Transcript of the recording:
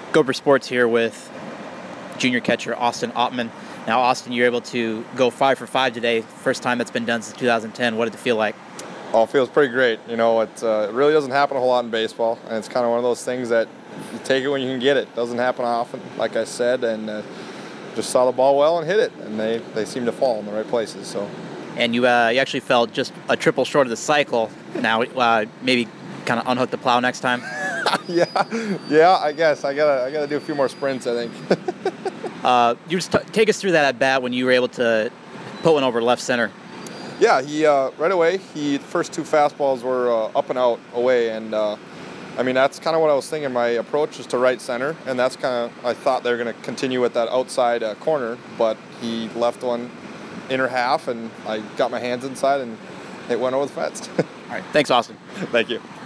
Gopher Sports here with junior catcher Austin Ottman. Now, Austin, you're able to go 5 for 5 today. First time that's been done since 2010. What did it feel like? Oh, it feels pretty great. You know, it really doesn't happen a whole lot in baseball, and it's kind of one of those things that you take it when you can get it. Doesn't happen often, like I said, and just saw the ball well and hit it, and they seem to fall in the right places. So. And you actually fell just a triple short of the cycle. Now, maybe kind of unhook the plow next time. yeah. I guess I gotta do a few more sprints, I think. You just take us through that at bat when you were able to put one over left center. Yeah, he right away. The first 2 fastballs were up and out away, and I mean that's kind of what I was thinking. My approach is to right center, and that's kind of I thought they were going to continue with that outside corner, but he left one inner half, and I got my hands inside, and it went over the fence. All right, thanks, Austin. Thank you.